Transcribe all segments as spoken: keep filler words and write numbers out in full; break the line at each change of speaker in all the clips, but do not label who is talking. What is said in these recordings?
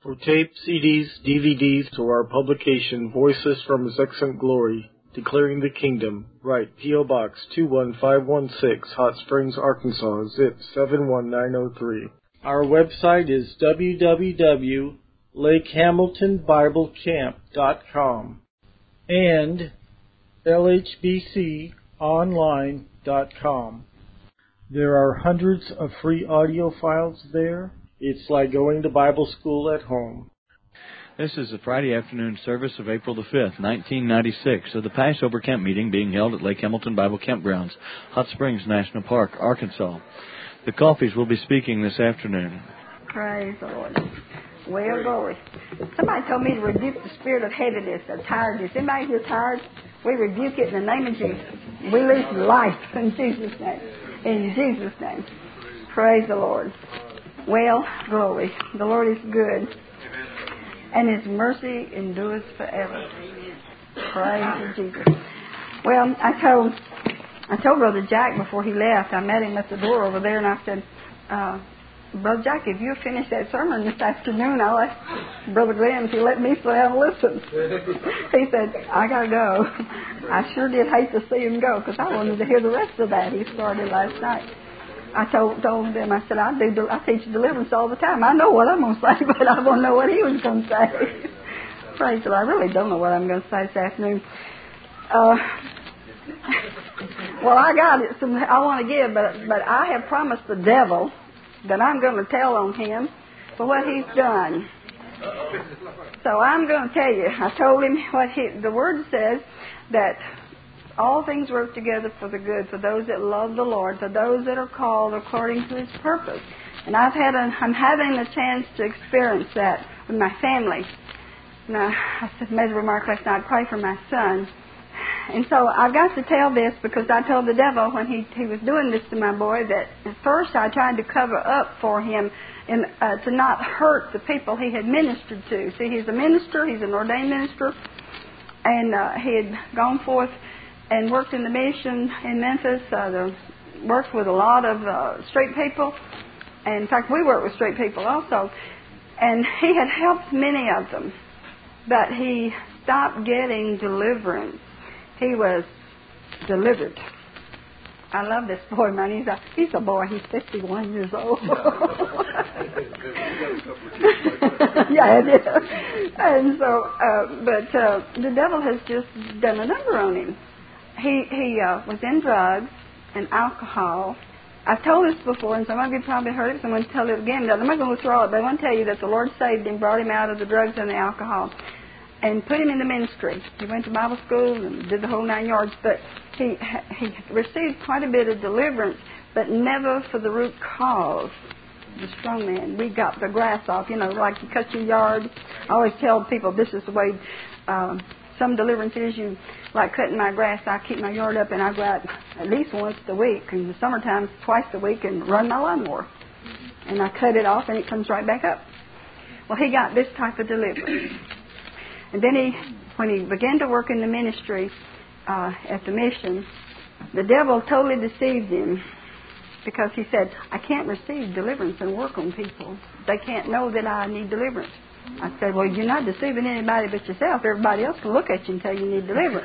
For tape, C Ds, D V Ds, or our publication, Voices from His Excellent Glory, Declaring the Kingdom, write P O. Box two one five one six, Hot Springs, Arkansas, zip seven one nine zero three. Our website is w w w dot lake hamilton bible camp dot com and l h b c online dot com. There are hundreds of free audio files there. It's like going to Bible school at home.
This is the Friday afternoon service of April the fifth, nineteen ninety-six, of the Passover Camp meeting being held at Lake Hamilton Bible Campgrounds, Hot Springs National Park, Arkansas. The Coffees will be speaking this afternoon.
Praise the Lord. Well, glory. Somebody told me to rebuke the spirit of heaviness, of tiredness. Anybody here tired? We rebuke it in the name of Jesus. We lose life in Jesus' name. In Jesus' name. Praise the Lord. Well, glory. The Lord is good, and His mercy endures forever. Praise to Jesus. Well, I told I told Brother Jack before he left, I met him at the door over there, and I said, uh, Brother Jack, if you finish that sermon this afternoon, I'll ask Brother Glenn if he'll let me sit down and listen. He said, I got to go. I sure did hate to see him go, because I wanted to hear the rest of that. He started last night. I told told them, I said, I do I teach deliverance all the time. I know what I'm going to say, but I don't know what he was going to say. Praise the Lord. I really don't know what I'm going to say this afternoon. Uh, well, I got it. Some I want to give, but but I have promised the devil that I'm going to tell on him for what he's done. So I'm going to tell you. I told him what he, the Word says, that all things work together for the good, for those that love the Lord, for those that are called according to His purpose. And I've had a, I'm having a chance to experience that with my family. Now, I made a remark last night, pray for my son. And so I've got to tell this because I told the devil when he, he was doing this to my boy that at first I tried to cover up for him and uh, to not hurt the people he had ministered to. See, he's a minister, he's an ordained minister, and uh, he had gone forth and worked in the mission in Memphis, uh, the, worked with a lot of uh, straight people. And in fact, we work with straight people also. And he had helped many of them. But he stopped getting deliverance. He was delivered. I love this boy, man. He's a, he's a boy. He's fifty-one years old. Yeah, it is. And so, uh, but uh, the devil has just done a number on him. He he uh, was in drugs and alcohol. I've told this before, and some of you probably heard it, so I'm going to tell it again. I'm not going to go through all it, but I want to tell you that the Lord saved him, brought him out of the drugs and the alcohol, and put him in the ministry. He went to Bible school and did the whole nine yards, but he he received quite a bit of deliverance, but never for the root cause. The strong man. We got the grass off, you know, like you cut your yard. I always tell people this is the way um, some deliverance is. You like cutting my grass. I keep my yard up, and I go out at least once a week, in the summertime twice a week, and run my lawnmower. And I cut it off, and it comes right back up. Well, he got this type of deliverance. And then he, when he began to work in the ministry uh, at the mission, the devil totally deceived him because he said, I can't receive deliverance and work on people. They can't know that I need deliverance. I said, well, you're not deceiving anybody but yourself. Everybody else can look at you and tell you need deliverance.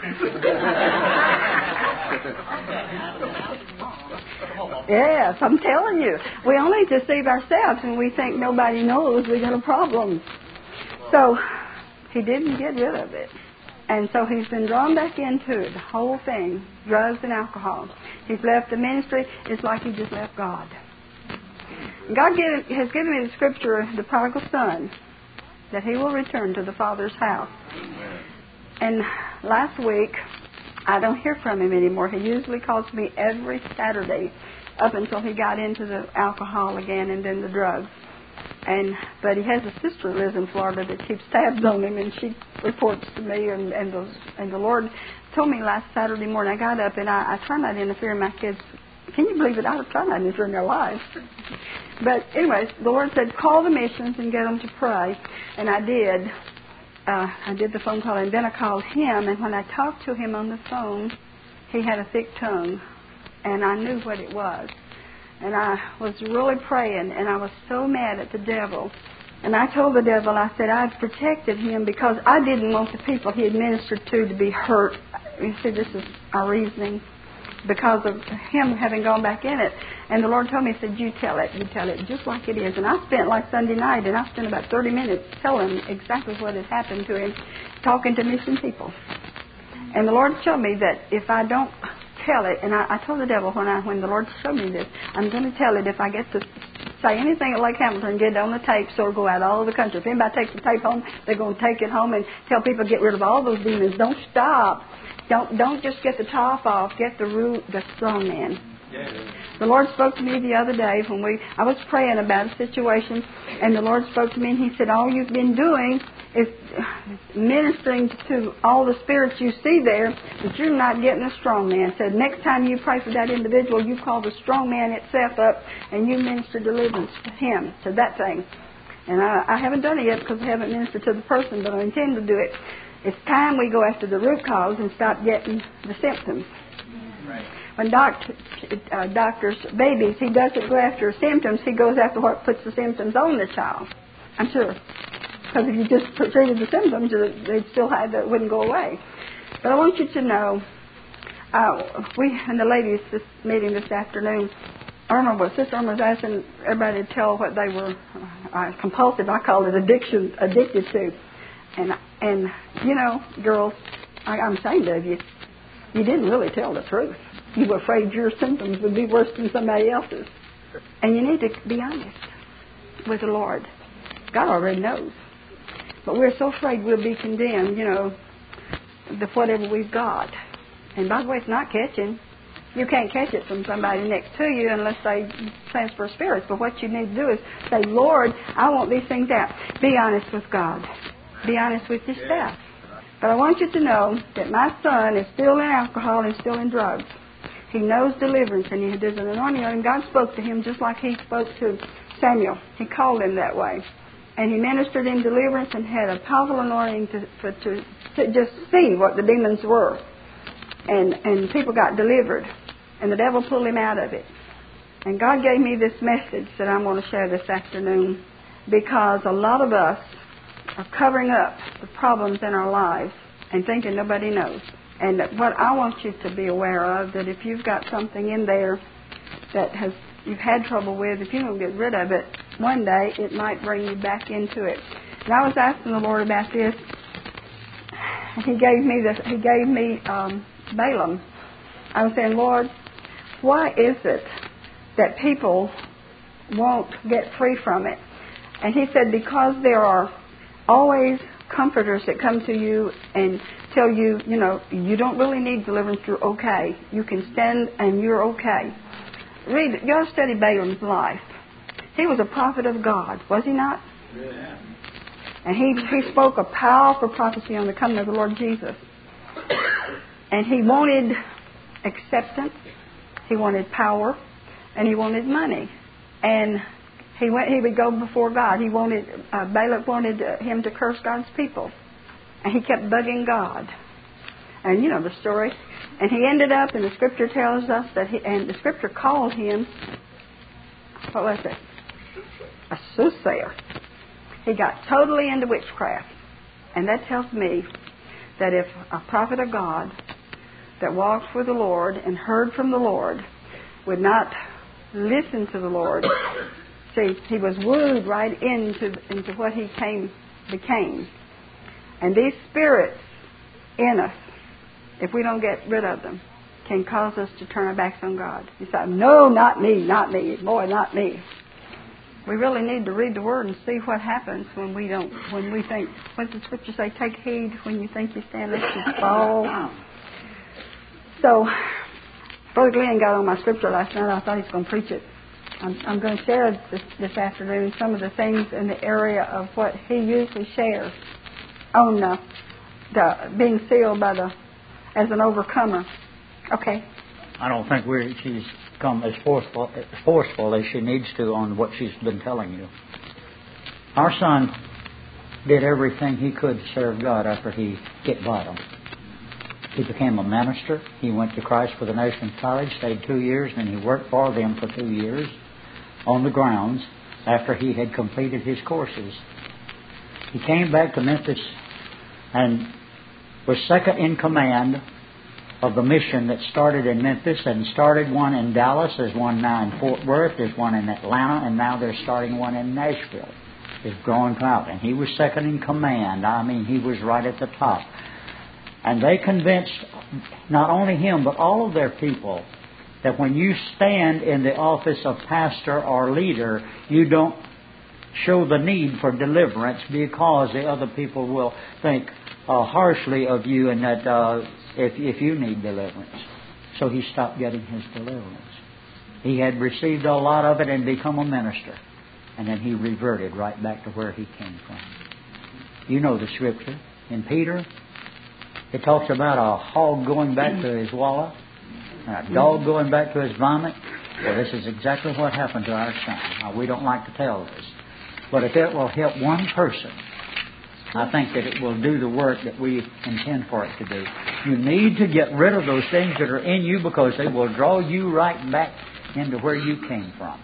Yes, I'm telling you. We only deceive ourselves when we think nobody knows we got a problem. So he didn't get rid of it. And so he's been drawn back into it, the whole thing, drugs and alcohol. He's left the ministry. It's like he just left God. God give, has given me the scripture, the prodigal son, that he will return to the Father's house. And last week, I don't hear from him anymore. He usually calls me every Saturday up until he got into the alcohol again and then the drugs. And but he has a sister who lives in Florida that keeps tabs on him, and she reports to me. And and the, and the Lord told me last Saturday morning, I got up, and I, I try not to interfere in my kids. Can you believe it? I try not to interfere in their lives. But anyways, the Lord said, call the missions and get them to pray. And I did. Uh, I did the phone call, and then I called him. And when I talked to him on the phone, he had a thick tongue, and I knew what it was. And I was really praying, and I was so mad at the devil And I told the devil, I said, I protected him because I didn't want the people he had ministered to to be hurt. You see, this is our reasoning. Because of him having gone back in it. And the Lord told me, He said, you tell it, you tell it just like it is. And I spent like Sunday night, and I spent about thirty minutes telling exactly what had happened to him, talking to mission people. And the Lord showed me that if I don't tell it, and I, I told the devil when I when the Lord showed me this, I'm going to tell it if I get to say anything at Lake Hamilton, get it on the tape, so it'll go out all over the country. If anybody takes the tape home, they're going to take it home and tell people to get rid of all those demons. Don't stop. Don't don't just get the top off. Get the root, the strong man. Yeah. The Lord spoke to me the other day when we I was praying about a situation, and the Lord spoke to me, and He said, all you've been doing is ministering to all the spirits you see there, but you're not getting a strong man. Said next time you pray for that individual, you call the strong man itself up, and you minister deliverance to him, to that thing. And I, I haven't done it yet because I haven't ministered to the person, but I intend to do it. It's time we go after the root cause and stop getting the symptoms. Right. When doctor, uh, doctors, babies, he doesn't go after symptoms. He goes after what puts the symptoms on the child. I'm sure. Because if you just treated the symptoms, they'd still have that, wouldn't go away. But I want you to know, uh, we and the ladies this meeting this afternoon, Irma was, Sister Irma was asking everybody to tell what they were uh, compulsive, I call it addiction, addicted to. And, and you know, girls, I, I'm ashamed of you. You didn't really tell the truth. You were afraid your symptoms would be worse than somebody else's. And you need to be honest with the Lord. God already knows. But we're so afraid we'll be condemned, you know, the whatever we've got. And by the way, it's not catching. You can't catch it from somebody next to you unless they transfer spirits. But what you need to do is say, Lord, I want these things out. Be honest with God. Be honest with yourself. But I want you to know that my son is still in alcohol and still in drugs. He knows deliverance, and he, there's an anointing on him. God spoke to him just like He spoke to Samuel. He called him that way. And He ministered in deliverance and had a powerful anointing to, for, to, to just see what the demons were. And, and people got delivered. And the devil pulled him out of it. And God gave me this message that I'm going to share this afternoon, because a lot of us are covering up the problems in our lives and thinking nobody knows. And what I want you to be aware of, that if you've got something in there that has you've had trouble with, if you don't get rid of it, one day it might bring you back into it. And I was asking the Lord about this. He gave me this. He gave me um, Balaam. I was saying, Lord, why is it that people won't get free from it? And He said, because there are always comforters that come to you and tell you, you know, you don't really need deliverance, you're okay. You can stand and you're okay. Read, you ought to study Balaam's life. He was a prophet of God, was he not? Yeah. And he, he spoke a powerful prophecy on the coming of the Lord Jesus. And he wanted acceptance, he wanted power, and he wanted money. And He went. He would go before God. He wanted uh, Balak wanted uh, him to curse God's people, and he kept bugging God. And you know the story. And he ended up, and the Scripture tells us that he, and the Scripture called him, what was it? A soothsayer. He got totally into witchcraft, and that tells me that if a prophet of God that walked with the Lord and heard from the Lord would not listen to the Lord. See, he was wooed right into into what he came became. And these spirits in us, if we don't get rid of them, can cause us to turn our backs on God. You say, no, not me, not me, boy, not me. We really need to read the Word and see what happens when we don't, when we think, what does the Scripture say? Take heed when you think you stand, lest you fall. So, Brother Glenn got on my Scripture last night. I thought he was going to preach it. I'm, I'm going to share this, this afternoon some of the things in the area of what he usually shares on the, the being sealed by the as an overcomer. Okay.
I don't think we're, she's come as forceful, as forceful as she needs to on what she's been telling you. Our son did everything he could to serve God after he hit bottom. He became a minister. He went to Christ for the Nations College, stayed two years, and he worked for them for two years on the grounds. after he had completed his courses. He came back to Memphis and was second in command of the mission that started in Memphis and started one in Dallas. There's one now in Fort Worth. There's one in Atlanta, and now they're starting one in Nashville. It's growing out. And he was second in command. I mean, he was right at the top. And they convinced not only him, but all of their people that when you stand in the office of pastor or leader, you don't show the need for deliverance because the other people will think uh, harshly of you and that uh, if, if you need deliverance. So he stopped getting his deliverance. He had received a lot of it and become a minister. And then he reverted right back to where he came from. You know the scripture. In Peter, it talks about a hog going back to his wallow, and a dog going back to his vomit. Well, this is exactly what happened to our son. Now, we don't like to tell this. But if it will help one person, I think that it will do the work that we intend for it to do. You need to get rid of those things that are in you because they will draw you right back into where you came from.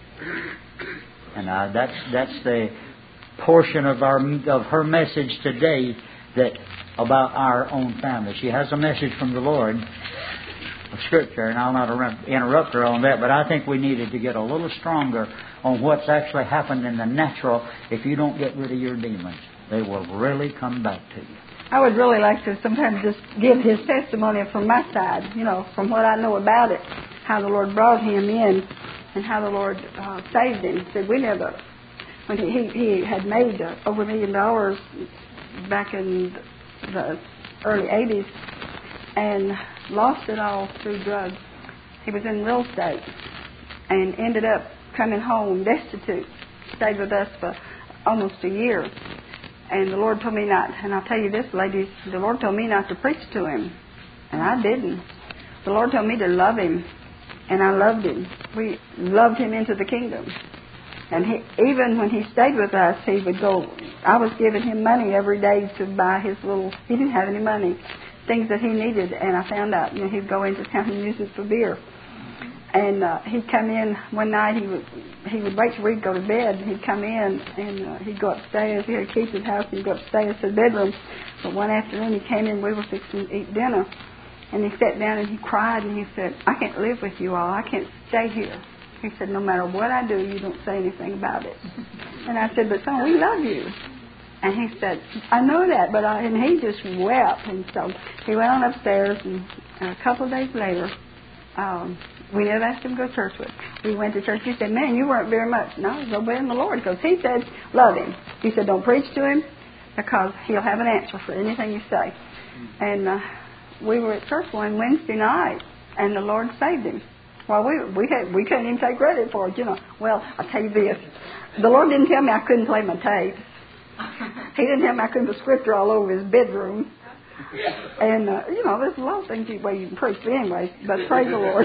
And uh, that's that's the portion of our of her message today that about our own family. She has a message from the Lord of Scripture, and I'll not interrupt her on that, but I think we needed to get a little stronger on what's actually happened in the natural. If you don't get rid of your demons, they will really come back to you.
I would really like to sometimes just give his testimony from my side, you know, from what I know about it, how the Lord brought him in and how the Lord uh, saved him. He said we never, when he, he, he had made uh, over a million dollars back in the early eighties and lost it all through drugs. He was in real estate and ended up coming home destitute. Stayed with us for almost a year. And the Lord told me not, and I'll tell you this, ladies, the Lord told me not to preach to him. And I didn't. The Lord told me to love him. And I loved him. We loved him into the kingdom. And he, even when he stayed with us, he would go, I was giving him money every day to buy his little, he didn't have any money, things that he needed. And I found out, you know, he'd go into town and use it for beer. And uh, he'd come in one night, he would he would wait till we'd go to bed, and he'd come in, and uh, he'd go upstairs. He had keys at his house, and he'd go upstairs to the bedroom. But one afternoon he came in, we were fixing to eat dinner, and he sat down and he cried, and he said, I can't live with you all, I can't stay here. He said, no matter what I do, you don't say anything about it. And I said, but son, we love you. And he said, I know that, but I, and he just wept. And so he went on upstairs, and a couple of days later, um, we never asked him to go to church with. We went to church. He said, man, you weren't very much. No, I was obeying the Lord, because he said, love him. He said, don't preach to him, because he'll have an answer for anything you say. And uh, we were at church one Wednesday night, and the Lord saved him. Well, we we had, we couldn't even take credit for it, you know. Well, I'll tell you this. The Lord didn't tell me I couldn't play my tapes. He didn't tell me I couldn't put scripture all over his bedroom. And, uh, you know, there's a lot of things you, well, you can preach, but anyway, but praise the Lord.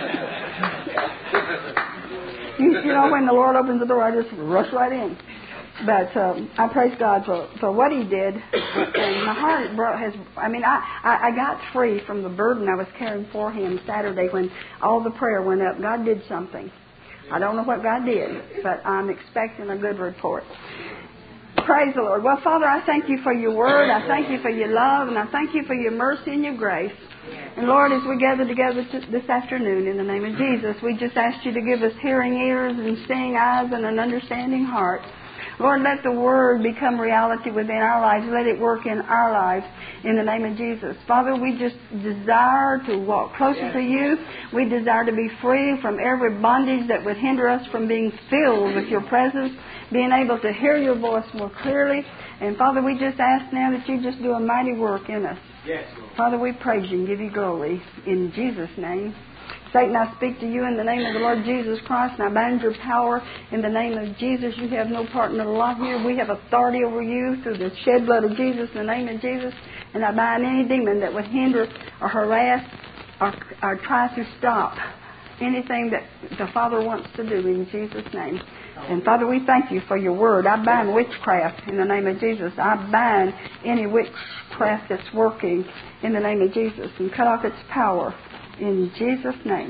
you, you know, when the Lord opens the door, I just rush right in. But um, I praise God for, for what he did. And my heart brought, has, I mean, I, I, I got free from the burden I was carrying for him Saturday when all the prayer went up. God did something. I don't know what God did, but I'm expecting a good report. Praise the Lord. Well, Father, I thank you for your word. I thank you for your love, and I thank you for your mercy and your grace. And Lord, as we gather together t- this afternoon in the name of Jesus, we just ask you to give us hearing ears and seeing eyes and an understanding heart. Lord, let the Word become reality within our lives. Let it work in our lives in the name of Jesus. Father, we just desire to walk closer to you. We desire to be free from every bondage that would hinder us from being filled with your presence, being able to hear your voice more clearly. And Father, we just ask now that you just do a mighty work in us. Yes, Lord. Father, we praise you and give you glory in Jesus' name. Satan, I speak to you in the name of the Lord Jesus Christ, and I bind your power in the name of Jesus. You have no part in the lot here. We have authority over you through the shed blood of Jesus in the name of Jesus. And I bind any demon that would hinder or harass or, or try to stop anything that the Father wants to do in Jesus' name. And Father, we thank you for your word. I bind witchcraft in the name of Jesus. I bind any witchcraft that's working in the name of Jesus and cut off its power. In Jesus' name,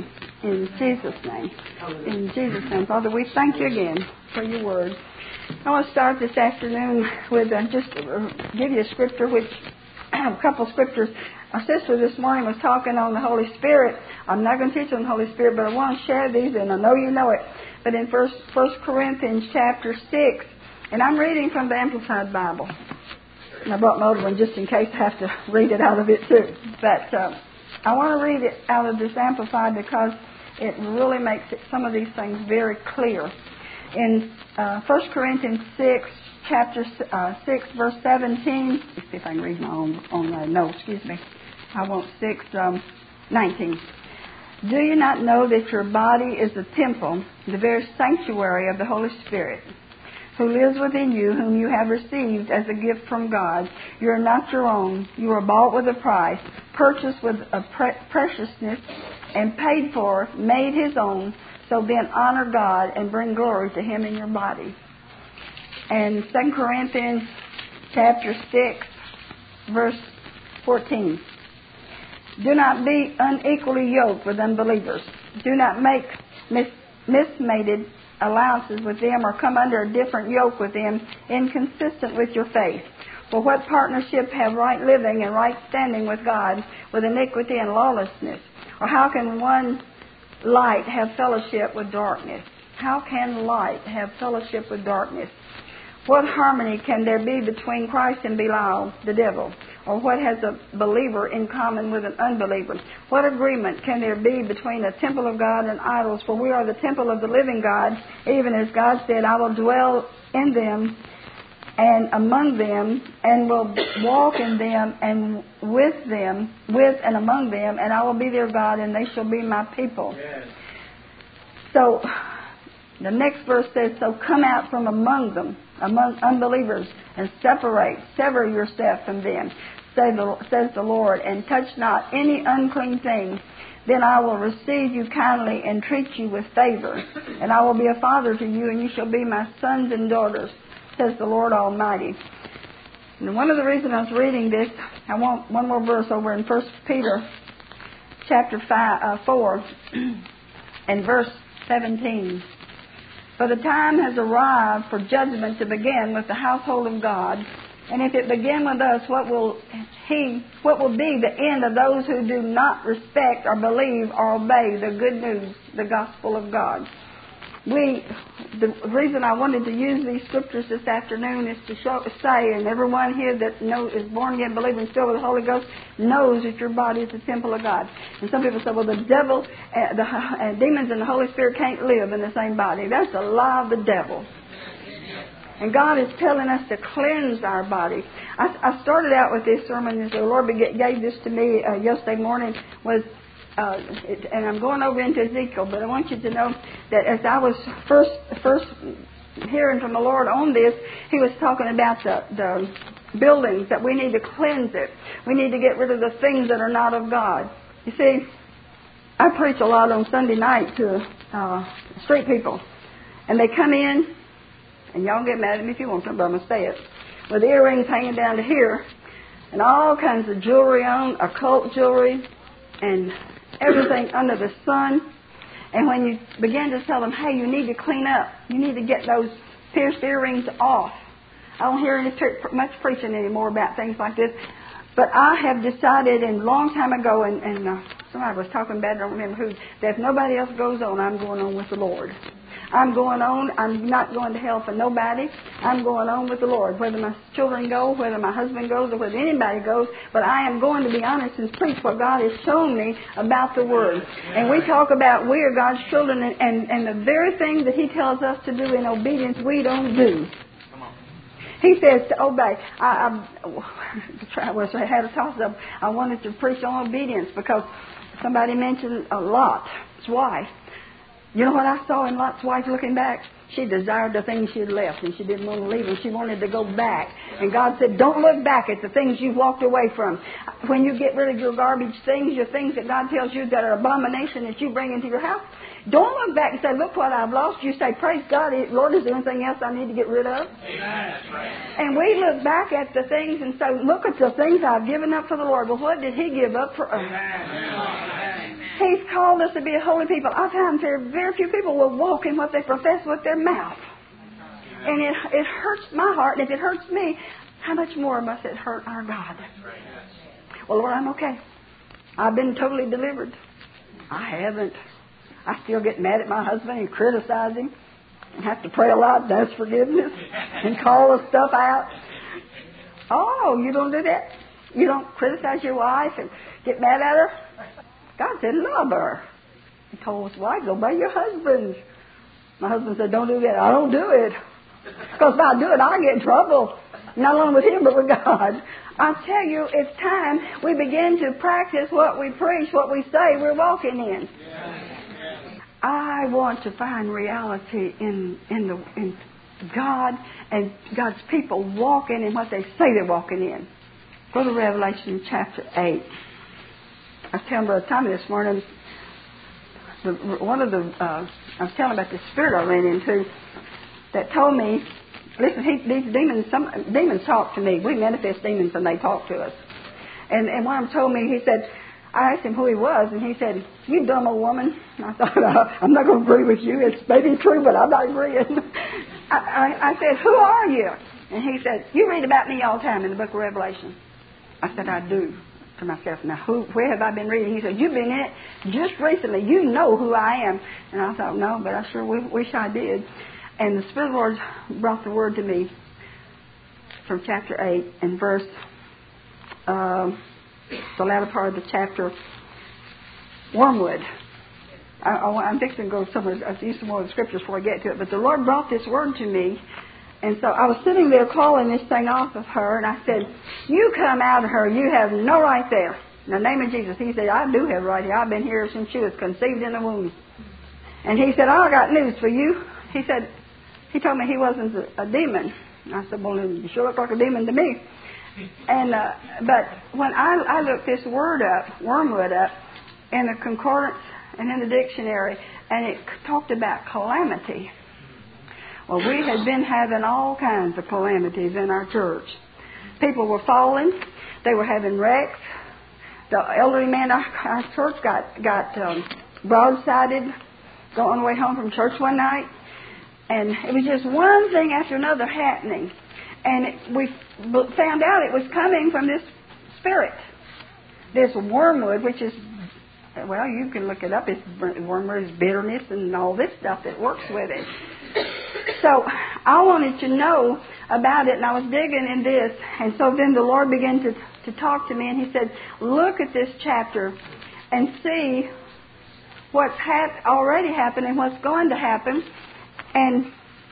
In Jesus' name. In Jesus' name. Father, we thank you again for your word. I want to start this afternoon with uh, just uh, give you a scripture, which a couple scriptures. Our sister this morning was talking on the Holy Spirit. I'm not going to teach on the Holy Spirit, but I want to share these, and I know you know it. But in First First Corinthians chapter six, and I'm reading from the Amplified Bible. And I brought my other one just in case I have to read it out of it too. But uh, I want to read it out of this Amplified because it really makes it, some of these things very clear. In uh, First Corinthians six, chapter uh, six, verse seventeen. Let's see if I can read my own, own uh, no, excuse me. I want six, um, nineteen. Do you not know that your body is a temple, the very sanctuary of the Holy Spirit, who lives within you, whom you have received as a gift from God? You are not your own. You are bought with a price, purchased with a pre- preciousness, and paid for, made His own. So then honor God and bring glory to Him in your body. And Second Corinthians chapter six, verse fourteen. Do not be unequally yoked with unbelievers. Do not make mis- mismated allowances with them or come under a different yoke with them, inconsistent with your faith. For what partnership have right living and right standing with God with iniquity and lawlessness? Or how can one light have fellowship with darkness? How can light have fellowship with darkness? What harmony can there be between Christ and Belial, the devil? Or what has a believer in common with an unbeliever? What agreement can there be between the temple of God and idols? For we are the temple of the living God, even as God said, I will dwell in them and among them, and will walk in them and with them, with and among them, and I will be their God, and they shall be my people. Yes. So, the next verse says, so come out from among them, among unbelievers, and separate, sever yourself from them, says the Lord, and touch not any unclean thing. Then I will receive you kindly and treat you with favor, and I will be a father to you, and you shall be my sons and daughters, says the Lord Almighty. And one of the reasons I was reading this, I want one more verse over in First Peter chapter five, uh, four and verse seventeen. For the time has arrived for judgment to begin with the household of God. And if it begin with us, what will he, what will be the end of those who do not respect or believe or obey the good news, the gospel of God? We, the reason I wanted to use these scriptures this afternoon is to show, say, and everyone here that know, is born again, believing, filled with the Holy Ghost, knows that your body is the temple of God. And some people say, well, the devil, uh, the uh, demons and the Holy Spirit can't live in the same body. That's a lie of the devil. And God is telling us to cleanse our body. I, I started out with this sermon, as the Lord gave this to me uh, yesterday morning, was Uh, it, and I'm going over into Ezekiel, but I want you to know that as I was first first hearing from the Lord on this, He was talking about the, the buildings, that we need to cleanse it. We need to get rid of the things that are not of God. You see, I preach a lot on Sunday night to uh, street people, and they come in, and y'all get mad at me if you want to, but I'm going to say it, with earrings hanging down to here, and all kinds of jewelry on, occult jewelry, and everything under the sun. And when you begin to tell them, hey, you need to clean up, you need to get those pierced earrings off. I don't hear any much preaching anymore about things like this. But I have decided a long time ago, and, and uh, somebody was talking about it, I don't remember who, that if nobody else goes on, I'm going on with the Lord. I'm going on. I'm not going to hell for nobody. I'm going on with the Lord. Whether my children go, whether my husband goes, or whether anybody goes, but I am going to be honest and preach what God has shown me about the Word. And we talk about we are God's children, and, and, and the very thing that He tells us to do in obedience, we don't do. He says to obey. I, I, I had a toss-up. I wanted to preach on obedience because somebody mentioned a Lot's wife. You know what I saw in Lot's wife looking back? She desired the things she had left, and she didn't want to leave them. She wanted to go back. And God said, don't look back at the things you've walked away from. When you get rid of your garbage things, your things that God tells you that are abomination that you bring into your house, don't look back and say, look what I've lost. You say, praise God, Lord, is there anything else I need to get rid of? Amen. And we look back at the things and say, look at the things I've given up for the Lord. Well, what did He give up for us? Amen. He's called us to be a holy people. I found very, very few people will walk in what they profess with their mouth. And it, it hurts my heart. And if it hurts me, how much more must it hurt our God? Well, Lord, I'm okay. I've been totally delivered. I haven't. I still get mad at my husband and criticize him. And have to pray a lot and ask forgiveness. And call the stuff out. Oh, you don't do that? You don't criticize your wife and get mad at her? God said, love her. He told his wife, obey your husbands. My husband said, don't do that. I don't do it. Because if I do it, I'll get in trouble. Not only with him, but with God. I tell you, it's time we begin to practice what we preach, what we say we're walking in. I want to find reality in in the in God and God's people walking in what they say they're walking in. Go to Revelation chapter eight. I was telling Brother Tommy this morning, the, one of the, uh, I was telling about the spirit I ran into that told me, listen, he, these demons, some demons talk to me. We manifest demons and they talk to us. And, and one of them told me, he said, I asked him who he was, and he said, you dumb old woman. And I thought, I'm not going to agree with you. It's maybe true, but I'm not agreeing. I, I, I said, who are you? And he said, you read about me all the time in the book of Revelation. I said, I do. To myself, now, who, where have I been reading? He said, you've been in it just recently. You know who I am. And I thought, no, but I sure wish I did. And the Spirit of the Lord brought the word to me from chapter eight and verse, uh, the latter part of the chapter, wormwood. I, I, I'm fixing to go somewhere. I'll use some more of the scriptures before I get to it. But the Lord brought this word to me. And so I was sitting there calling this thing off of her, and I said, you come out of her. You have no right there. In the name of Jesus. He said, I do have right here. I've been here since she was conceived in the womb. And he said, I got news for you. He said, he told me he wasn't a, a demon. I said, well, you sure look like a demon to me. And uh, but when I, I looked this word up, wormwood up, in the concordance and in the dictionary, and it talked about calamity. Well, we had been having all kinds of calamities in our church. People were falling. They were having wrecks. The elderly man in our, our church got, got um, broadsided going on the way home from church one night. And it was just one thing after another happening. And it, we found out it was coming from this spirit. This wormwood, which is, well, you can look it up. It's wormwood is bitterness and all this stuff that works with it. So I wanted to know about it, and I was digging in this. And so then the Lord began to, to talk to me, and He said, look at this chapter and see what's hap- already happened and what's going to happen. And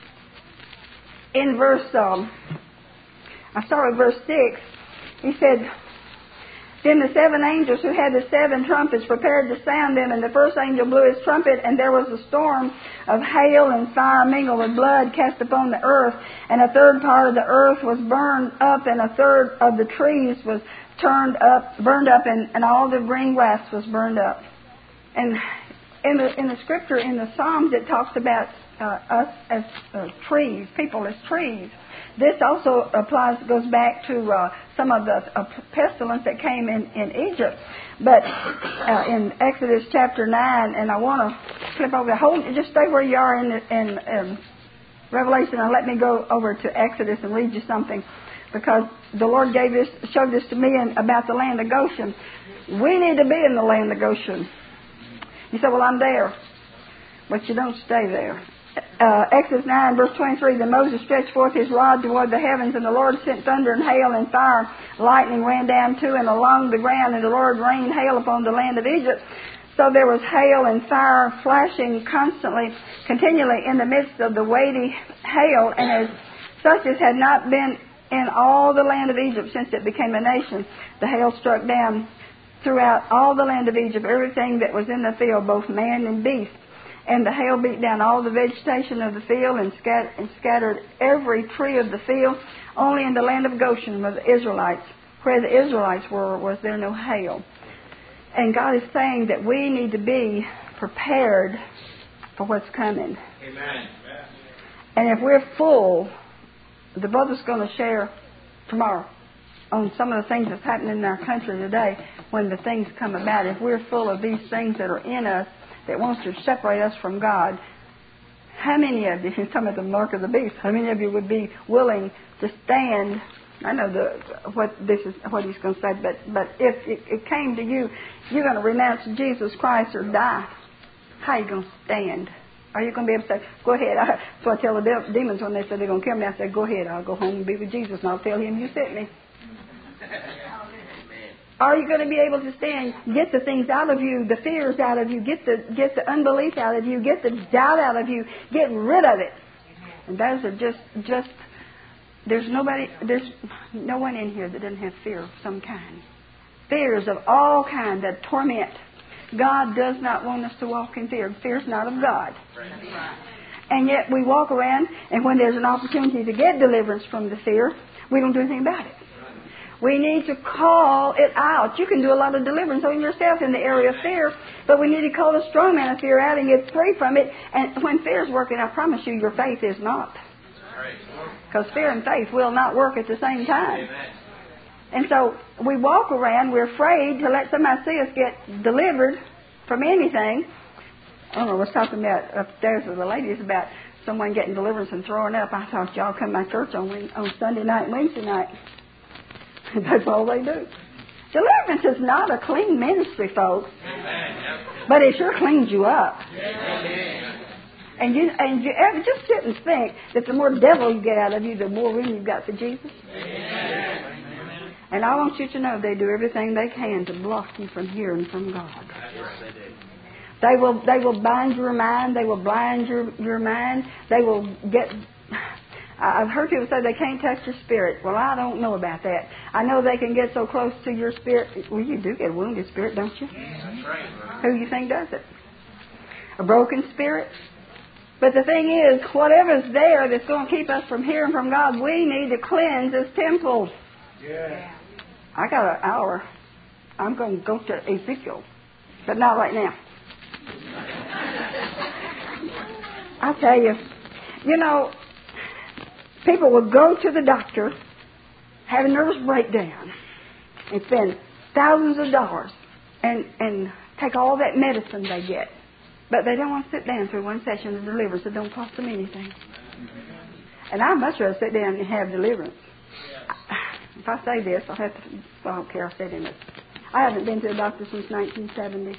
in verse, um, I start with verse six, He said, then the seven angels who had the seven trumpets prepared to sound them, and the first angel blew his trumpet, and there was a storm of hail and fire mingled with blood cast upon the earth, and a third part of the earth was burned up, and a third of the trees was turned up, burned up, and, and all the green grass was burned up. And in the in the scripture, in the Psalms, it talks about uh, us as uh, trees, people as trees. This also applies, goes back to uh, some of the uh, pestilence that came in, in Egypt. But uh, in Exodus chapter nine, and I want to flip over the whole, just stay where you are in, in um, Revelation and let me go over to Exodus and read you something. Because the Lord gave this, showed this to me in, about the land of Goshen. We need to be in the land of Goshen. You say, well, I'm there. But you don't stay there. Uh, Exodus nine, verse twenty-three, then Moses stretched forth his rod toward the heavens, and the Lord sent thunder and hail and fire. Lightning ran down to and along the ground, and the Lord rained hail upon the land of Egypt. So there was hail and fire flashing constantly, continually in the midst of the weighty hail, and as such as had not been in all the land of Egypt since it became a nation. The hail struck down throughout all the land of Egypt, everything that was in the field, both man and beast. And the hail beat down all the vegetation of the field and, scat- and scattered every tree of the field. Only in the land of Goshen were the Israelites. Where the Israelites were, was there no hail. And God is saying that we need to be prepared for what's coming. Amen. And if we're full, the brother's going to share tomorrow on some of the things that's happening in our country today, when the things come about, if we're full of these things that are in us that wants to separate us from God, how many of you, he's talking about the mark of the beast, how many of you would be willing to stand? I know the, what this is, what he's going to say, but, but if it, it came to you, you're going to renounce Jesus Christ or die. How are you going to stand? Are you going to be able to say, go ahead? I, so I tell the de- demons when they say they're going to kill me, I say, go ahead, I'll go home and be with Jesus, and I'll tell him you sent me. Are you going to be able to stand, get the things out of you, the fears out of you, get the get the unbelief out of you, get the doubt out of you, get rid of it? And those are just, just there's nobody, there's no one in here that doesn't have fear of some kind. Fears of all kinds that torment. God does not want us to walk in fear. Fear is not of God. And yet we walk around, and when there's an opportunity to get deliverance from the fear, we don't do anything about it. We need to call it out. You can do a lot of deliverance on yourself in the area of fear, but we need to call the strong man of fear out and get free from it. And when fear is working, I promise you, your faith is not. Because fear and faith will not work at the same time. And so we walk around, we're afraid to let somebody see us get delivered from anything. I don't know, I was talking about upstairs with the ladies about someone getting deliverance and throwing up. I thought y'all come to my church on, on Sunday night and Wednesday night. That's all they do. Deliverance is not a clean ministry, folks. But it sure cleans you up. And you and you ever just sit and think that the more devil you get out of you, the more room you've got for Jesus. And I want you to know they do everything they can to block you from hearing from God. They will they will bind your mind. They will blind your, your mind. They will get... I've heard people say they can't touch your spirit. Well, I don't know about that. I know they can get so close to your spirit. Well, you do get a wounded spirit, don't you? That's right. Who do you think does it? A broken spirit? But the thing is, whatever's there that's going to keep us from hearing from God, we need to cleanse this temple. Yeah. I got an hour. I'm going to go to Ezekiel, but not right now. I tell you, you know, people will go to the doctor, have a nervous breakdown, and spend thousands of dollars and, and take all that medicine they get. But they don't want to sit down through one session of deliverance that don't cost them anything. And I'd much rather sit down and have deliverance. If I say this, I'll have to, well, I don't care, I'll say it. I haven't been to a doctor since nineteen seventy.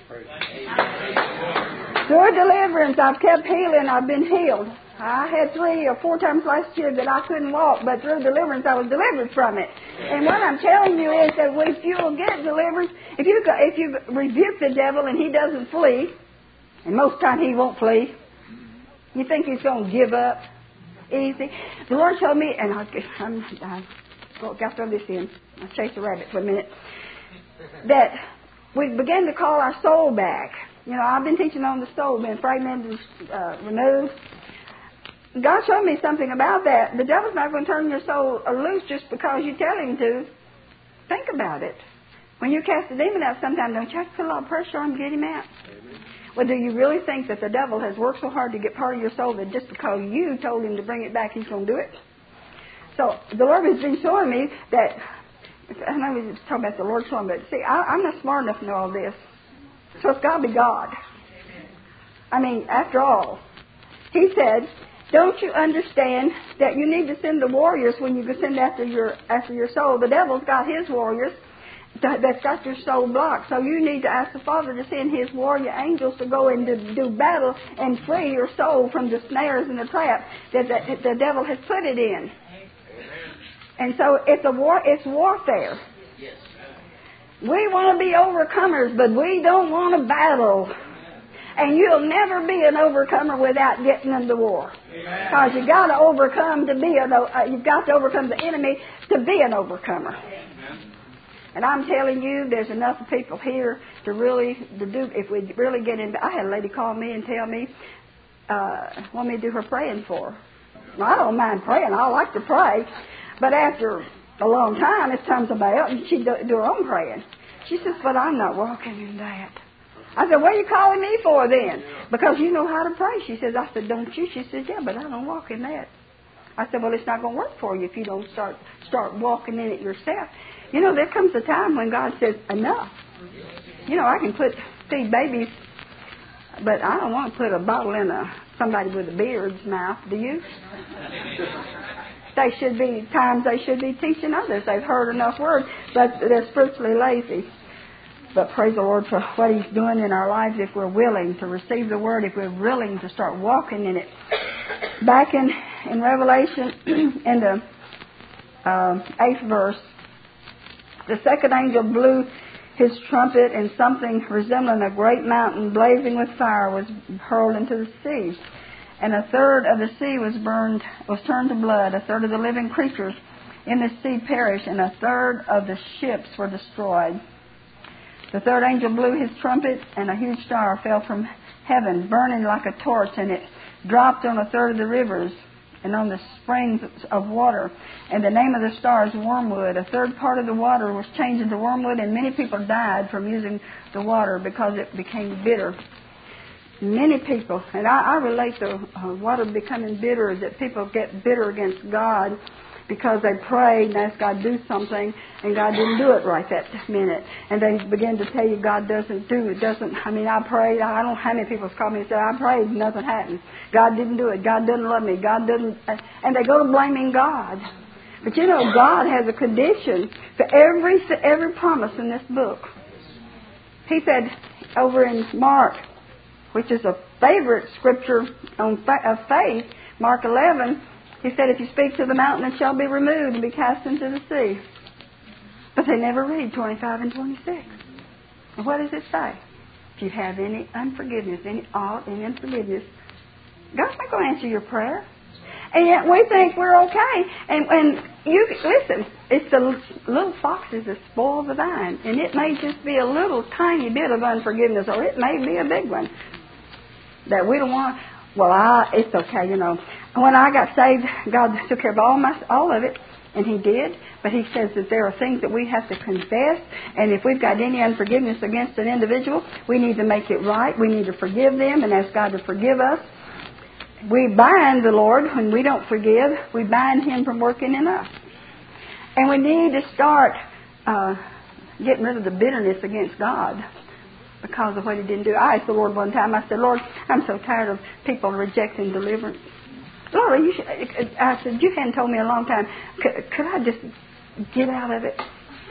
Through deliverance, I've kept healing, I've been healed. I had three or four times last year that I couldn't walk, but through deliverance I was delivered from it. And what I'm telling you is that if you will get deliverance, if you if you rebuke the devil and he doesn't flee, and most time he won't flee, you think he's going to give up easy? The Lord told me, and I, I'm, I got to throw this in. I'll chase a rabbit for a minute. That we began to call our soul back. You know, I've been teaching on the soul, been fragmented, uh, removed. God showed me something about that. The devil's not going to turn your soul loose just because you tell him to. Think about it. When you cast a demon out, sometimes don't you have to put a lot of pressure on him to get him out? Amen. Well, do you really think that the devil has worked so hard to get part of your soul that just because you told him to bring it back, he's going to do it? So the Lord has been showing me that, I know we was talking about the Lord showing, but see, I, I'm not smart enough to know all this. So it's got to be God. I mean, after all, he said, don't you understand that you need to send the warriors when you send after your after your soul? The devil's got his warriors that's got your soul blocked. So you need to ask the Father to send his warrior angels to go and to do battle and free your soul from the snares and the trap that the, the devil has put it in. And so it's a war. It's warfare. We want to be overcomers, but we don't want to battle. And you'll never be an overcomer without getting into war. Because you got to overcome to be an. Uh, you've got to overcome the enemy to be an overcomer. Amen. And I'm telling you, there's enough people here to really to do. If we really get into, I had a lady call me and tell me, uh, want me to do her praying for her. Well, I don't mind praying. I like to pray, but after a long time, it's time somebody else, and she do, do her own praying. She says, "But I'm not walking in that." I said, "What are you calling me for then?" "Because you know how to pray." She says, I said, "Don't you?" She says, "Yeah, but I don't walk in that." I said, "Well, it's not going to work for you if you don't start start walking in it yourself." You know, there comes a time when God says, enough. You know, I can put feed babies, but I don't want to put a bottle in a somebody with a beard's mouth, do you? They should be times they should be teaching others. They've heard enough words, but they're spiritually lazy. But praise the Lord for what He's doing in our lives if we're willing to receive the Word, if we're willing to start walking in it. Back in, in Revelation, in the uh, eighth verse, the second angel blew his trumpet, and something resembling a great mountain blazing with fire was hurled into the sea. And a third of the sea was burned, was turned to blood. A third of the living creatures in the sea perished, and a third of the ships were destroyed. The third angel blew his trumpet, and a huge star fell from heaven, burning like a torch, and it dropped on a third of the rivers and on the springs of water. And the name of the star is wormwood. A third part of the water was changed into wormwood, and many people died from using the water because it became bitter. Many people, and I, I relate to uh, water becoming bitter, that people get bitter against God because they prayed and asked God to do something, and God didn't do it right that minute. And they begin to tell you God doesn't do it. Doesn't. I mean, I prayed. I don't know how many people called me and said, I prayed, nothing happened. God didn't do it. God doesn't love me. God doesn't. And they go to blaming God. But you know, God has a condition for every every promise in this book. He said over in Mark, which is a favorite scripture on fa- of faith, Mark eleven, He said, if you speak to the mountain, it shall be removed and be cast into the sea. But they never read twenty-five and twenty-six. And what does it say? If you have any unforgiveness, any ought, any unforgiveness, God's not going to answer your prayer. And yet we think we're okay. And, and you listen, it's the little foxes that spoil the vine. And it may just be a little tiny bit of unforgiveness, or it may be a big one that we don't want. Well, I, it's okay, you know. When I got saved, God took care of all my all of it, and He did. But He says that there are things that we have to confess, and if we've got any unforgiveness against an individual, we need to make it right. We need to forgive them and ask God to forgive us. We bind the Lord when we don't forgive. We bind Him from working in us. And we need to start uh, getting rid of the bitterness against God because of what He didn't do. I asked the Lord one time, I said, Lord, I'm so tired of people rejecting deliverance. Lord, you should, I said, you hadn't told me a long time. Could, could I just get out of it?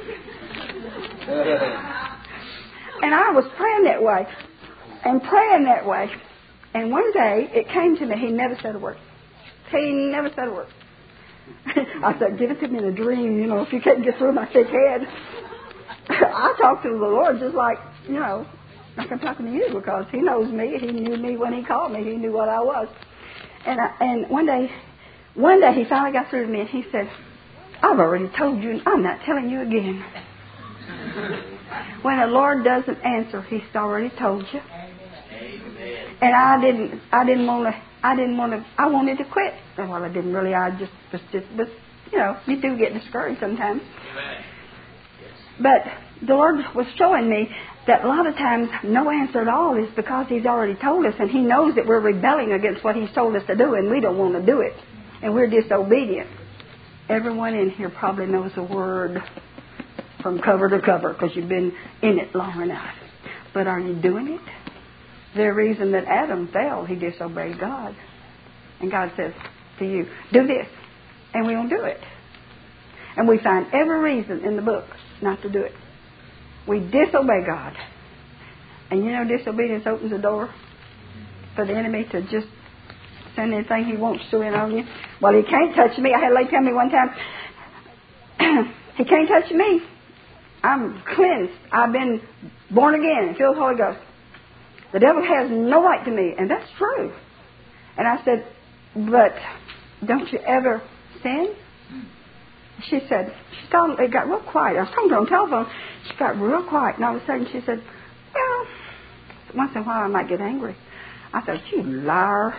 And I was praying that way and praying that way. And one day it came to me. He never said a word. He never said a word. I said, give it to me in a dream, you know, if you can't get through my thick head. I talked to the Lord just like, you know, like I'm talking to you, because He knows me. He knew me when He called me. He knew what I was. And I, and one day, one day He finally got through to me, and He said, I've already told you, and I'm not telling you again. When the Lord doesn't answer, He's already told you. And I didn't, I didn't want to, I didn't want to, I wanted to quit. Well, I didn't really, I just, was just, was, you know, you do get discouraged sometimes. But the Lord was showing me that a lot of times no answer at all is because He's already told us, and He knows that we're rebelling against what He's told us to do, and we don't want to do it. And we're disobedient. Everyone in here probably knows a word from cover to cover because you've been in it long enough. But are you doing it? The reason that Adam fell, he disobeyed God. And God says to you, do this. And we don't do it. And we find every reason in the book not to do it. We disobey God. And you know, disobedience opens the door for the enemy to just send anything he wants to in on you. Well, he can't touch me. I had a lady tell me one time, he can't touch me. I'm cleansed. I've been born again and filled with the Holy Ghost. The devil has no right to me. And that's true. And I said, but don't you ever sin? She said, she got, it got real quiet. I was talking to her on the telephone. She got real quiet. And all of a sudden she said, well, once in a while I might get angry. I said, you liar.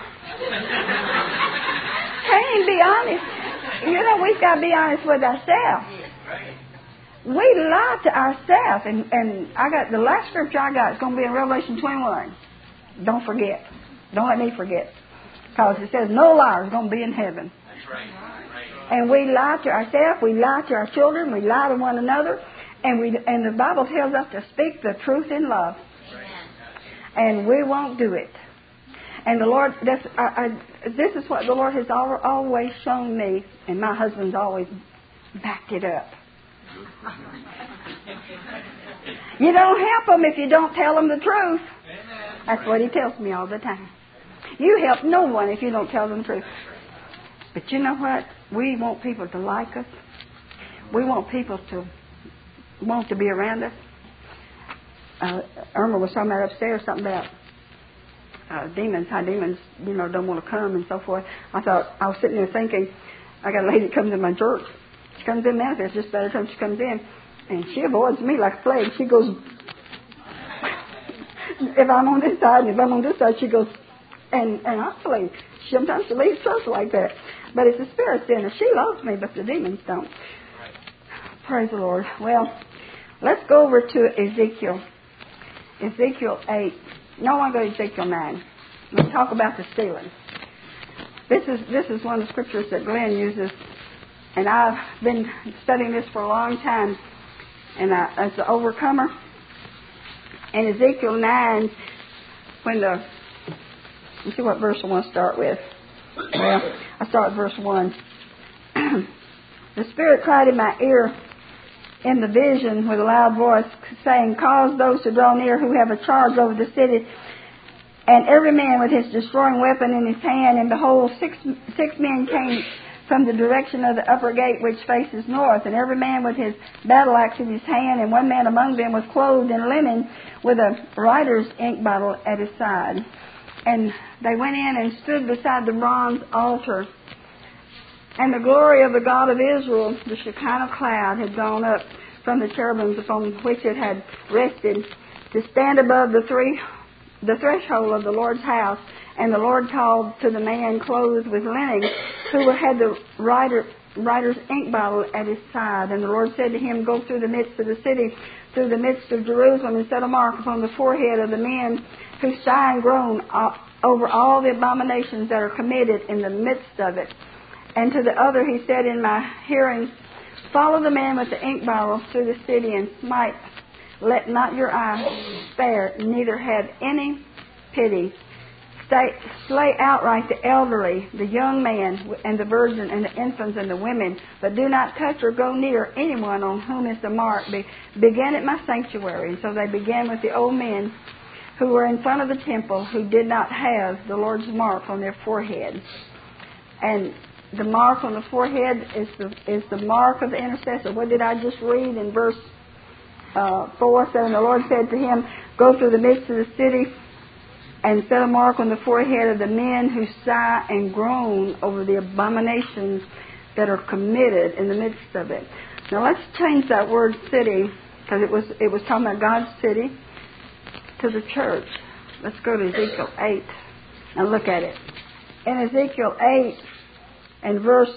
Can't be honest. You know, we've got to be honest with ourselves. We lie to ourselves. And, and I got the last scripture I got is going to be in Revelation twenty-one. Don't forget. Don't let me forget. Because it says no liar is going to be in heaven.
That's right. Right.
And we lie to ourselves, we lie to our children, we lie to one another, and we and the Bible tells us to speak the truth in love. And we won't do it. And the Lord, that's, I, I, this is what the Lord has al- always shown me, and my husband's always backed it up. You don't help them if you don't tell them the truth. That's what he tells me all the time. You help no one if you don't tell them the truth. But you know what? We want people to like us. We want people to want to be around us. Uh, Irma was talking about upstairs something about uh, demons, how demons, you know, don't want to come and so forth. I thought, I was sitting there thinking, I got a lady that comes in my church. She comes in manifest just by the time she comes in, and she avoids me like a plague. She goes, if I'm on this side and if I'm on this side, she goes, and, and I flee. Sometimes she leaves church like that. But it's the spirit's in her. She loves me, but the demons don't. Right. Praise the Lord. Well, let's go over to Ezekiel. Ezekiel eight. No, I want to go to Ezekiel nine. Let's talk about the stealing. This is this is one of the scriptures that Glenn uses, and I've been studying this for a long time. And I, as the overcomer, in Ezekiel nine, when the let's see what verse I want to start with. Well, I start with verse one. The Spirit cried in my ear in the vision with a loud voice, saying, cause those to draw near who have a charge over the city, and every man with his destroying weapon in his hand. And behold, six six men came from the direction of the upper gate which faces north, and every man with his battle axe in his hand, and one man among them was clothed in linen with a writer's ink bottle at his side. And they went in and stood beside the bronze altar. And the glory of the God of Israel, the Shekinah cloud, had gone up from the cherubims upon which it had rested to stand above the three, the threshold of the Lord's house. And the Lord called to the man clothed with linen, who had the writer, writer's ink bottle at his side. And the Lord said to him, go through the midst of the city, through the midst of Jerusalem, and set a mark upon the forehead of the men who sigh and groan over all the abominations that are committed in the midst of it. And to the other he said in my hearing, follow the man with the ink bottle through the city and smite. Let not your eye spare, neither have any pity. Stay, slay outright the elderly, the young man, and the virgin, and the infants, and the women, but do not touch or go near anyone on whom is the mark. Be, begin at my sanctuary. And so they began with the old men who were in front of the temple, who did not have the Lord's mark on their forehead. And the mark on the forehead is the is the mark of the intercessor. What did I just read in verse uh, four? So, and the Lord said to him, go through the midst of the city and set a mark on the forehead of the men who sigh and groan over the abominations that are committed in the midst of it. Now let's change that word city, because it was it was talking about God's city, to the church. Let's go to Ezekiel eight and look at it. In Ezekiel eight and verse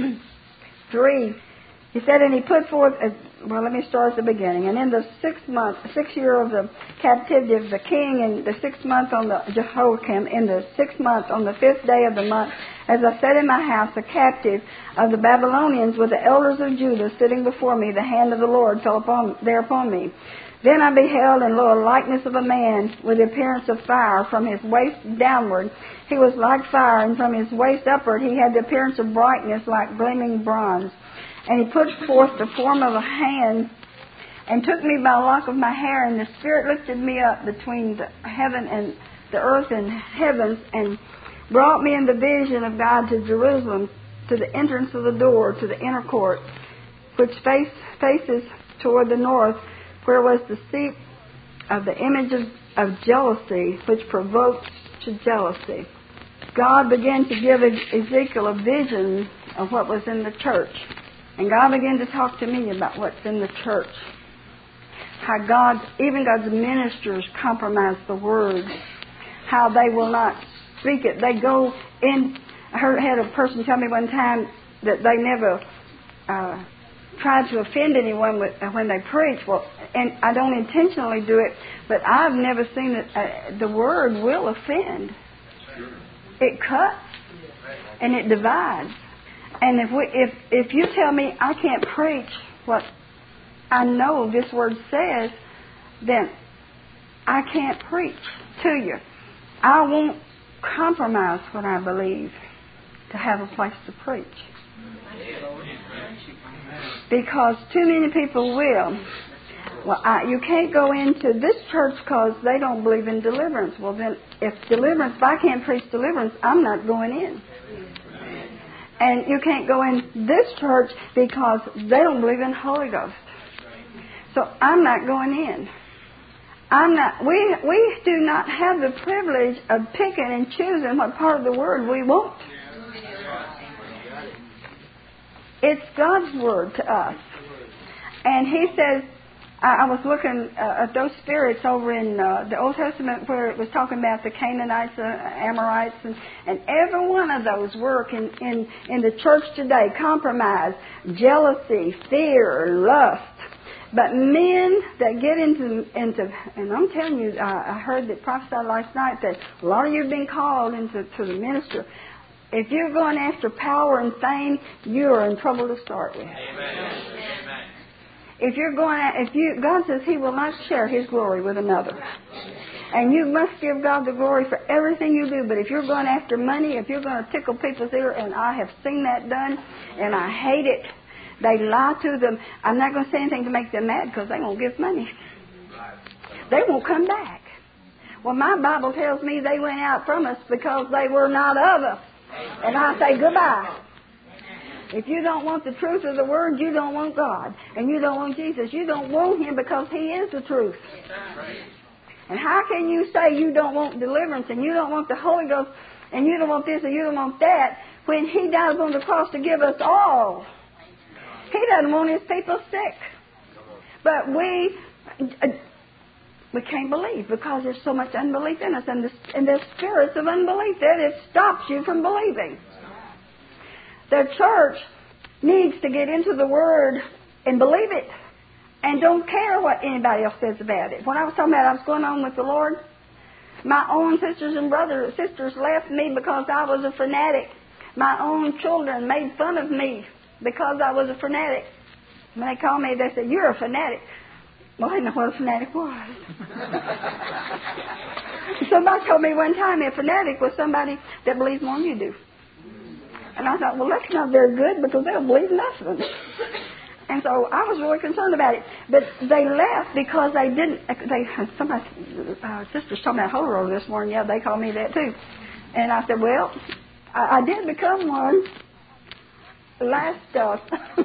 three, he said, and he put forth, a, well, let me start at the beginning. And in the sixth month, sixth year of the captivity of the king, and the sixth month on the Jehoiakim, in the sixth month on the fifth day of the month, as I sat in my house, a captive of the Babylonians with the elders of Judah sitting before me, the hand of the Lord fell upon there upon me. Then I beheld, and lo, a likeness of a man with the appearance of fire from his waist downward. He was like fire, and from his waist upward he had the appearance of brightness like gleaming bronze. And he put forth the form of a hand, and took me by a lock of my hair, and the Spirit lifted me up between the heaven and the earth and heavens, and brought me in the vision of God to Jerusalem, to the entrance of the door, to the inner court, which face, faces toward the north, where was the seat of the image of, of jealousy, which provoked to jealousy. God began to give Ezekiel a vision of what was in the church. And God began to talk to me about what's in the church. How God, even God's ministers compromise the word. How they will not speak it. They go in. I heard, had a person tell me one time that they never uh, tried to offend anyone with, uh, when they preach. Well, and I don't intentionally do it, but I've never seen that uh, the word will offend. It cuts and it divides. And if we, if if you tell me I can't preach what I know this word says, then I can't preach to you. I won't compromise what I believe to have a place to preach. Because too many people will. Well, I, you can't go into this church because they don't believe in deliverance. Well, then, if deliverance, if I can't preach deliverance, I'm not going in. And you can't go in this church because they don't believe in Holy Ghost. So I'm not going in. I'm not. We we do not have the privilege of picking and choosing what part of the Word we want. It's God's Word to us, and He says. I was looking uh, at those spirits over in uh, the Old Testament where it was talking about the Canaanites, the Amorites, and, and every one of those work in, in, in the church today. Compromise, jealousy, fear, lust. But men that get into, into and I'm telling you, I, I heard that prophesied last night that a lot of you have been called into to the ministry. If you're going after power and fame, you are in trouble to start with. Amen. If you're going, if you, God says He will not share His glory with another. And you must give God the glory for everything you do. But if you're going after money, if you're going to tickle people's ear, and I have seen that done, and I hate it. They lie to them. I'm not going to say anything to make them mad because they won't give money. They won't come back. Well, my Bible tells me they went out from us because they were not of us. And I say goodbye. If you don't want the truth of the Word, you don't want God. And you don't want Jesus. You don't want Him because He is the truth. And how can you say you don't want deliverance and you don't want the Holy Ghost and you don't want this and you don't want that when He died on the cross to give us all? He doesn't want His people sick. But we we can't believe because there's so much unbelief in us. And, the, and there's spirits of unbelief that it stops you from believing. The church needs to get into the Word and believe it and don't care what anybody else says about it. When I was talking about I was going on with the Lord, my own sisters and brothers sisters left me because I was a fanatic. My own children made fun of me because I was a fanatic. When they called me, they said, "You're a fanatic." Well, I didn't know what a fanatic was. Somebody told me one time a fanatic was somebody that believes more than you do. And I thought, well, that's not very good because they don't believe nothing. And so I was really concerned about it. But they left because they didn't. They somebody, uh, sisters told me a Holy Roller this morning. Yeah, they called me that too. And I said, well, I, I did become one last uh,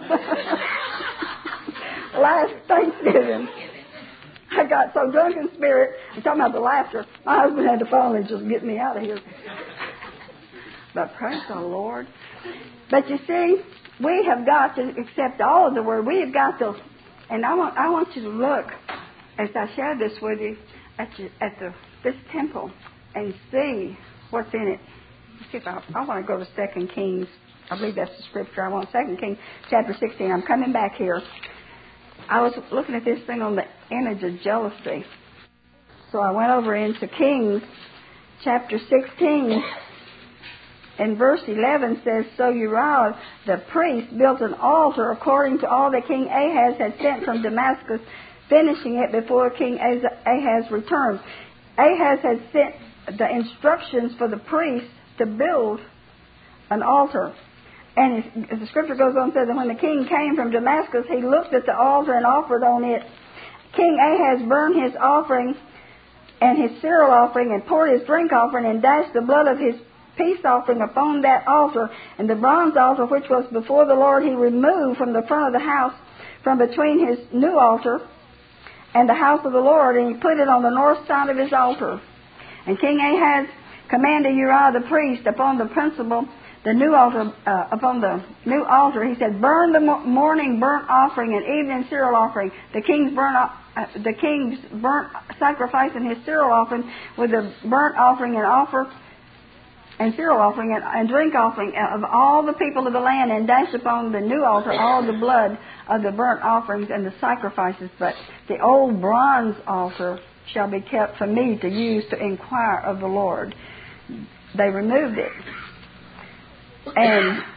last Thanksgiving. I got so drunk in spirit. I'm talking about the laughter. My husband had to finally just get me out of here. But praise the Lord. But you see, we have got to accept all of the Word. We have got to, and I want I want you to look, as I share this with you, at, you, at the this temple and see what's in it. See if I, I want to go to Second Kings. I believe that's the scripture. I want Second Kings chapter sixteen. I'm coming back here. I was looking at this thing on the image of jealousy. So I went over into Kings chapter sixteen. And verse eleven says, "So Uriah the priest built an altar according to all that King Ahaz had sent from Damascus, finishing it before King Ahaz returned." Ahaz had sent the instructions for the priest to build an altar. And as the scripture goes on, says that when the king came from Damascus, he looked at the altar and offered on it. King Ahaz burned his offering and his cereal offering and poured his drink offering and dashed the blood of his peace offering upon that altar, and the bronze altar which was before the Lord he removed from the front of the house, from between his new altar and the house of the Lord, and he put it on the north side of his altar. And King Ahaz commanded Uriah the priest upon the principal, the new altar, uh, upon the new altar, he said, "Burn the morning burnt offering and evening cereal offering, the king's burnt uh, the king's burnt sacrifice and his cereal offering with the burnt offering and offer." And cereal offering and, and drink offering of all the people of the land, and dash upon the new altar all the blood of the burnt offerings and the sacrifices. But the old bronze altar shall be kept for me to use to inquire of the Lord. They removed it. And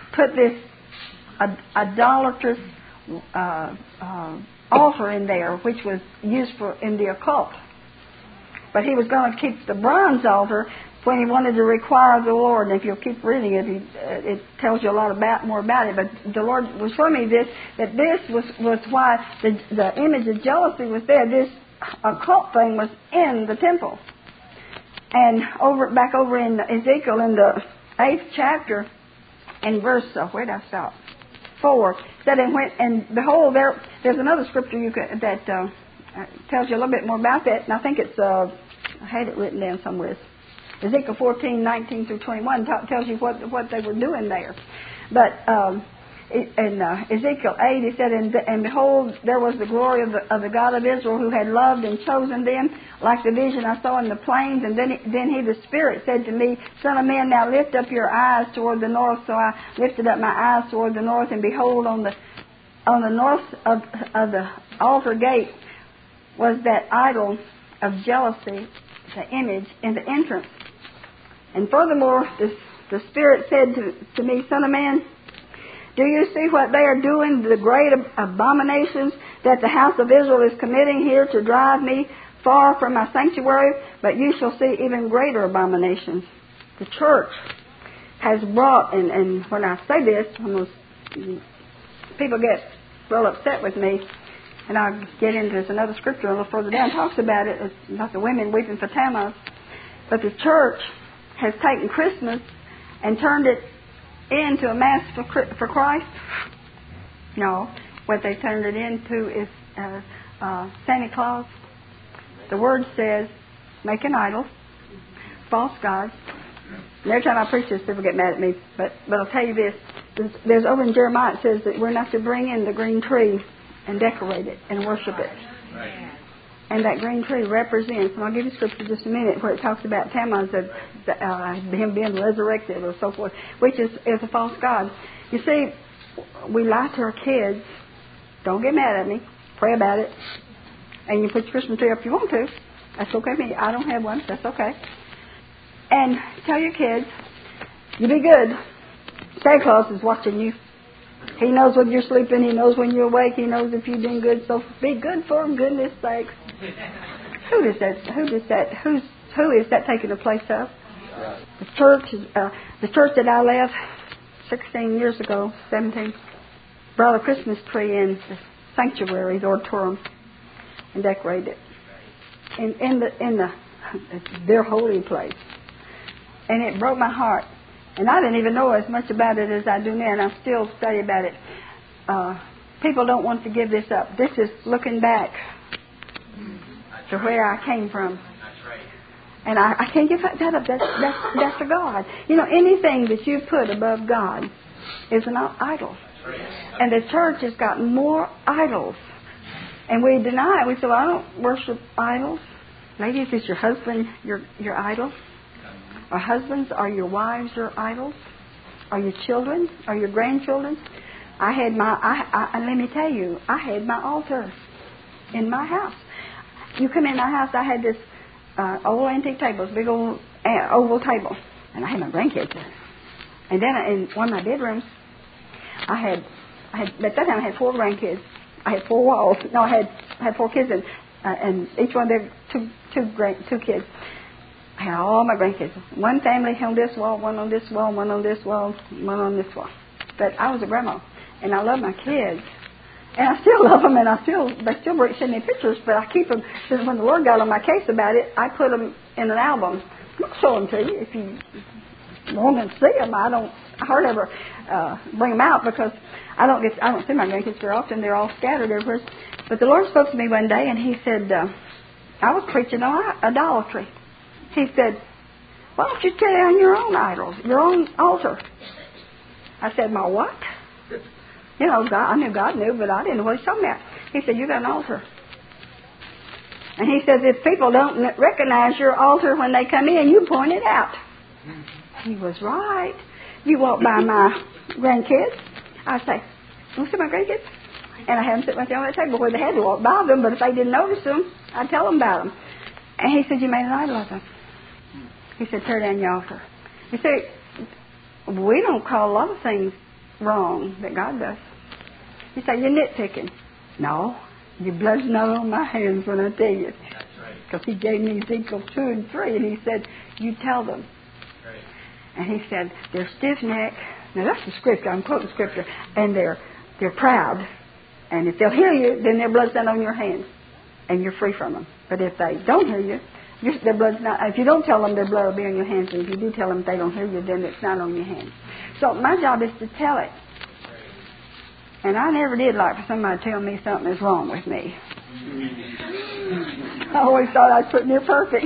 put this ad- idolatrous uh, uh, altar in there, which was used for in the occult. But he was going to keep the bronze altar when he wanted to require the Lord. And if you'll keep reading it, he, uh, it tells you a lot about more about it. But the Lord was showing me this, that this was, was why the, the image of jealousy was there. This occult thing was in the temple. And over back over in Ezekiel in the eighth chapter, in verse, uh, where did I stop? Four, said, and, when, and behold, there there's another scripture you could, that uh, tells you a little bit more about that. And I think it's, uh, I had it written down somewhere. Ezekiel fourteen, nineteen through twenty-one t- tells you what what they were doing there. But um, in uh, Ezekiel eight, he said, and, and behold, there was the glory of the, of the God of Israel, who had loved and chosen them, like the vision I saw in the plains. And then, he, then he, the Spirit, said to me, Son of man, now lift up your eyes toward the north. So I lifted up my eyes toward the north, and behold, on the on the north of, of the altar gate was that idol of jealousy, the image in the entrance. And furthermore, the, the Spirit said to, to me, Son of man, do you see what they are doing, the great abominations that the house of Israel is committing here to drive me far from my sanctuary? But you shall see even greater abominations. The church has brought, and, and when I say this, almost people get real upset with me, and I'll get into this. Another scripture a little further down talks about it. It's about the women weeping for Tammuz. But the church has taken Christmas and turned it into a mass for for Christ. No, what they turned it into is uh, uh, Santa Claus. The Word says, make an idol, false gods. And every time I preach this, people get mad at me. But but I'll tell you this: there's, there's over in Jeremiah, it says that we're not to bring in the green tree and decorate it and worship it. Right. And that green tree represents, and I'll give you scripture in just a minute, where it talks about Tammuz, of, uh, him being resurrected or so forth, which is, is a false god. You see, we lie to our kids. Don't get mad at me. Pray about it. And you put your Christmas tree up if you want to. That's okay with me. I don't have one. That's okay. And tell your kids, you be good. Santa Claus is watching you. He knows when you're sleeping. He knows when you're awake. He knows if you've been good. So be good for him. Goodness sakes. Who is that? Who is that? Who's who is that taking the place of? The church. Uh, the church that I left sixteen years ago, seventeen, brought a Christmas tree in the sanctuary, the auditorium, and decorated it in in the in the their holy place. And it broke my heart. And I didn't even know as much about it as I do now, and I still study about it. Uh, people don't want to give this up. This is looking back to where I came from. And I, I can't give that up. That's, that's, that's to God. You know, anything that you put above God is an idol. And the church has got more idols. And we deny it. We say, well, I don't worship idols. Ladies, is your husband your, your idol? Are husbands, are your wives your idols? Are your children? Are your grandchildren? I had my, I, I, let me tell you, I had my altar in my house. You come in my house, I had this uh, old antique table, this big old uh, oval table, and I had my grandkids there. And then in one of my bedrooms, I had, I had at that time I had four grandkids. I had four walls. No, I had, I had four kids, and uh, and each one there two, two grand, two kids. I had all my grandkids. One family on this wall, one on this wall, one on this wall, one on this wall. But I was a grandma, and I love my kids. And I still love them, and I still they still send me pictures, but I keep them. Since when the Lord got on my case about it, I put them in an album. I'll show them to you if you want to see them. I don't hardly ever uh, bring them out because I don't get I don't see my grandkids very often. They're all scattered everywhere. But the Lord spoke to me one day, and He said, uh, I was preaching on idolatry. He said, why don't you tear down your own idols, your own altar? I said, my what? You know, God, I knew God knew, but I didn't know what He was talking about. He said, you got an altar. And He says, if people don't recognize your altar when they come in, you point it out. He was right. You walk by my grandkids, I say, you see my grandkids? And I have them sit right there on that table where they had to walk by them, but if they didn't notice them, I'd tell them about them. And He said, you made an idol of them. He said, tear down your altar. You see, we don't call a lot of things wrong that God does. You say, you're nitpicking. No, your blood's not on my hands when I tell you. Because he gave me Ezekiel two and three, and he said, you tell them. Right. And he said, they're stiff-necked. Now, that's the scripture. I'm quoting scripture. And they're they're proud. And if they'll hear you, then their blood's not on your hands. And you're free from them. But if they don't hear you, your, their blood's not. If you don't tell them, their blood will be on your hands. And if you do tell them they don't hear you, then it's not on your hands. So my job is to tell it. And I never did like for somebody to tell me something is wrong with me. I always thought I was pretty near perfect.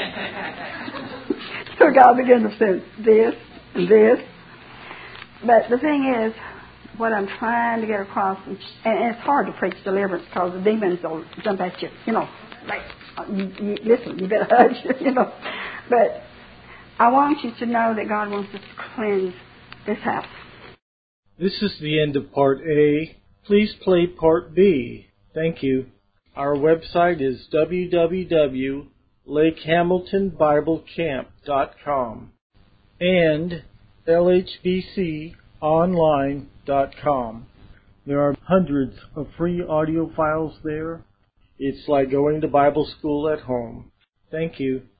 So God began to say this and this. But the thing is, what I'm trying to get across, and it's hard to preach deliverance because the demons will jump at you, you know, like, you, you, listen, you better hush, you know. But I want you to know that God wants us to cleanse this house.
This is the end of Part A. Please play Part B. Thank you. Our website is w w w dot lake hamilton bible camp dot com and l h b c online dot com. There are hundreds of free audio files there. It's like going to Bible school at home. Thank you.